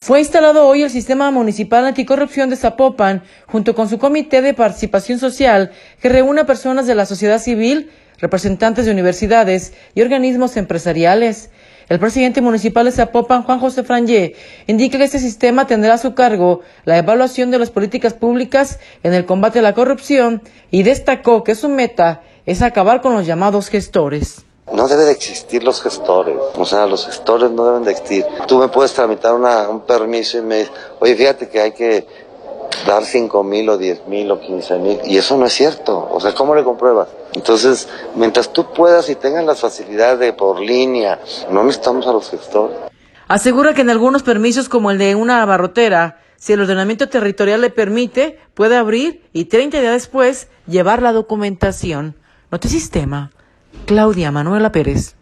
Fue instalado hoy el Sistema Municipal Anticorrupción de Zapopan, junto con su Comité de Participación Social, que reúne a personas de la sociedad civil, representantes de universidades y organismos empresariales. El presidente municipal de Zapopan, Juan José Frangé, indica que este sistema tendrá a su cargo la evaluación de las políticas públicas en el combate a la corrupción y destacó que su meta es acabar con los llamados gestores. No debe de existir los gestores, o sea, los gestores no deben de existir. Tú me puedes tramitar un permiso y me dices, oye, fíjate que hay que dar 5,000 o 10,000 o 15,000, y eso no es cierto, o sea, ¿cómo le compruebas? Entonces, mientras tú puedas y tengas las facilidades de por línea, no necesitamos a los gestores. Asegura que en algunos permisos, como el de una abarrotera, si el ordenamiento territorial le permite, puede abrir y 30 días después llevar la documentación. Notisistema, Claudia Manuela Pérez.